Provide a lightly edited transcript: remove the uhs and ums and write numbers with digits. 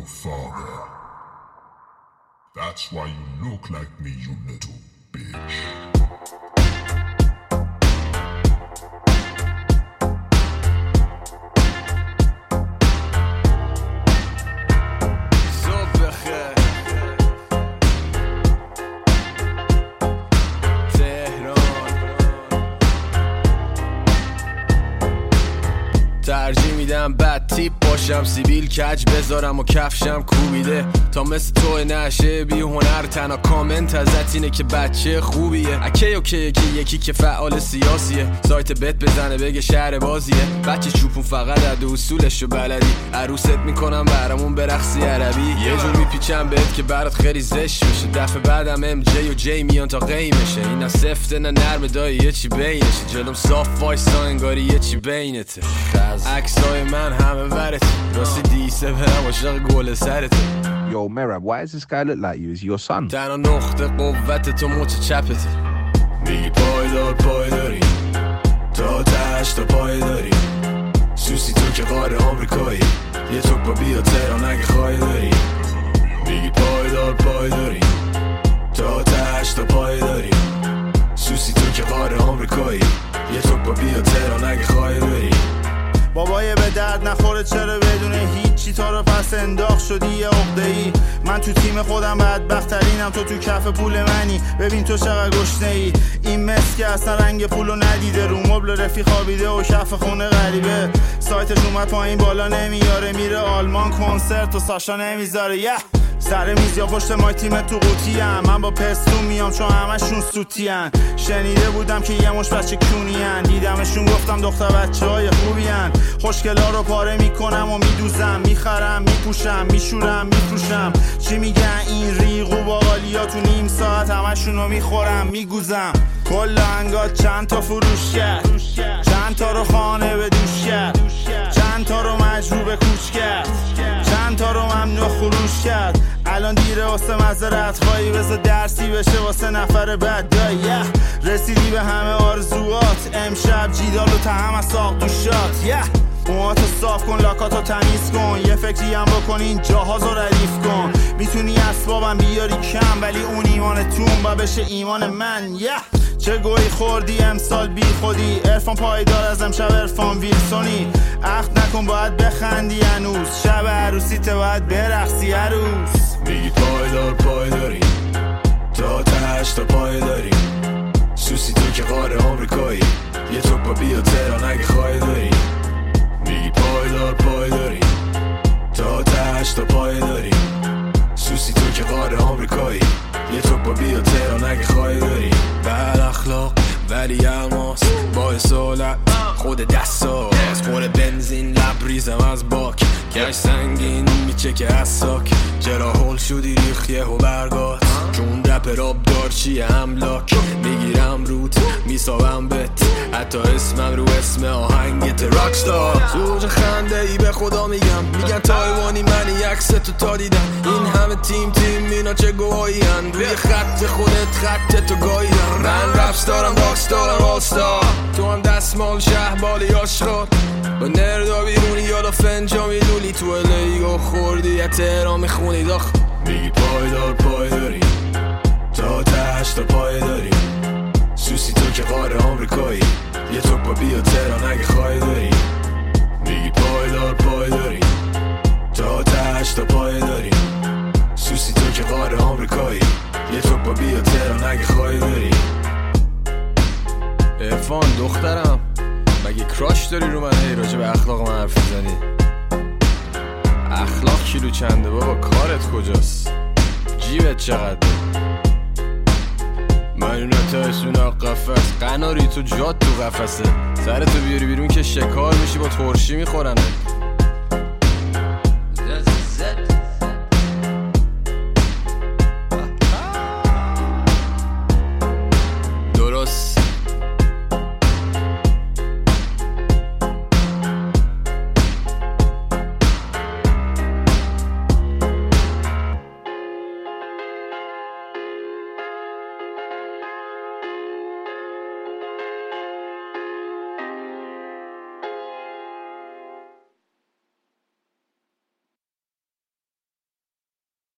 father. That's why you look like me, you little bitch. ترجیح میدم بد تیپ باشم، سیبیل کج بذارم و کفشم کوبیده تا مثل تو نشه بی هنر. تنها کامنت ازت اینه که بچه خوبیه. اکی اوکی که یکی که فعال سیاسیه، سایت بت بزنه بگه شهر بازیه. بچه چوپون فقط عد اصولشو بلدی، عروست میکنم برامون برقصی عربی. یه جور میپیچم بهت که برات خیلی زشت میشه، دفعه بعدم ام جی و جی میان تا قیمشه. اینا سفته نه نرم دایی یه چی بینشه، جلوم صاف وایسا انگاری یه چی بینته. عکسای من همه ورت راستی دیسه برم عاشق گل سرت. Yo, Merab, why does this guy look like you? Is he your son? تنها نقطه قوت تو مچ چپته. میگی پایداری تا تشت تا پای داری، سوسی تو که غار آمریکایی، یه توک با بیا تهران اگه خواهی داری. میگی پایداری تا تشت تا پای داری، سوسی تو که غار آمریکایی، یه توک با بیا تهران اگه خواهی داری. بابای به درد نخوره چرا بدون هیچی تا رو پس انداخت شدی یه عقده‌ای. من تو تیم خودم بدبخترینم، تو کف پول منی. ببین تو چقدر گشنه‌ای، این مس که اصلا رنگ پولو ندیده، رو مبل رفیق خوابیده و کف خونه غریبه. سایتش اومد پایین بالا نمیاره، میره آلمان کنسرت و ساشا نمیذاره. سر میز یا پشت مای تیم تو قوطی ام، من با پستون میام چون همشون سوتی ان. شنیده بودم که یه مش بچه کونی ان، دیدمشون گفتم دختر بچه های خوبی ان. خوشگلا رو پاره میکنم و میدوزم، میخرم میپوشم میشورم میفروشم. چی میگن این ریغ و باقالیا، تو نیم ساعت همشون رو میخورم میگوزم. کل انگات چند تا فروش کرد، چند تا رو خانه به دوش کرد، چند تا رو مجبور به کوچ کرد، چند تا رو ممنوع خروش کرد. الان دیره واسه مزرعت خواهی، بذار درسی بشه واسه نفر بعد. رسیدی به همه آرزوات، امشب جیدال و تهم از ساق دوشات. موهاتو صاف کن، لاکاتو تمیز کن، یه فکری هم بکن این جاهازو ردیف کن. میتونی اسبابم بیاری کم، ولی اون ایمانتون با بشه ایمان من. چه گویی خوردی امسال بی خودی، عرفان پایدار از امشب عرفان ویلسونی. عقد نکن باید بخندی هنوز، شب عروسیت باید برقصی عروس. میگی پایداری تا تشت تا پای داری، سوسی تو که غار آمریکایی، یه توک با بیا تهران اگه خواهی داری. میگی پایداری تا تشت تا پای داری، سوسی تو که غار آمریکایی، یه توک با بیا تهران اگه خواهی داری. بد اخلاق ولی الماس با اصالت خود دستاز، خور بنزین لبریزم از باک، کش سنگین میچکه از ساک. چرا هول شدی ریخیه و برگات، چون رپ راب دار چیه املاک. میگیرم روت میسابم بت، حتی اسمم رو اسم آهنگت راکستار. زوج خنده ای به خدا میگن تایوانی منی، عکس تو تا دیدم. این همه تیم اینا چه گوهایی هن، روی خط خودت خط تو گاییدن. من رپستارم داکستارم آستا، تو هم دستمال شهبالی آشغال. با نردا بیرونی یادا فنجامی لولی، تو الیگو خوردی یه تهران میخونی داخ. میگی پایداری تا تشت تا پای داری، سوسی تو که غار آمریکایی، یه توک با بیا تهران اگه خواهی داری. میگی پایداری تا تشت تا پای داری، سوسی تو که غار آمریکایی، یه توک با بیا تهران اگه خواهی داری. عرفان دخترم مگه کراش داری رو من، هی راجع به اخلاق من حرف میزنی؟ اخلاق کیلو چنده بابا، کارت کجاست؟ جیبت چقدر؟ مایونت هایسون قفص قناری تو جات تو قفصه، سرتو بیاری بیرون که شکار میشی با ترشی میخورنه.